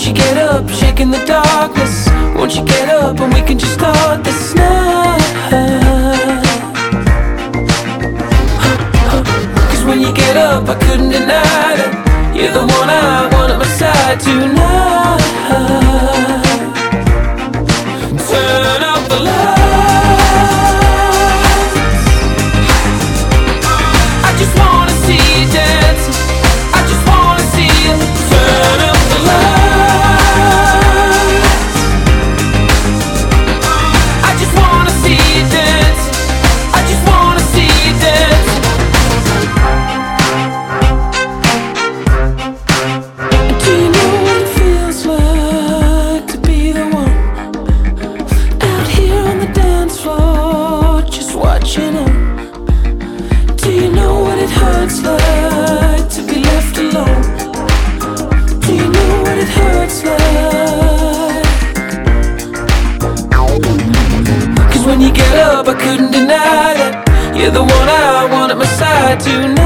Won't you get up, shaking the darkness? Won't you get up and we can just start this night? Cause when you get up, I couldn't deny that you're the one I want at my side tonight. Turn up the lights. I just wanna see you dancing. I just wanna see you. Turn up the lights. I just wanna see you dancing. I just wanna see you dancing. Do you know what it feels like to be the one out here on the dance floor, just watching them? Do you know what it hurts like to be left alone? Do you know what it hurts like? Cause when you get up, I couldn't deny that you're the one I want at my side tonight.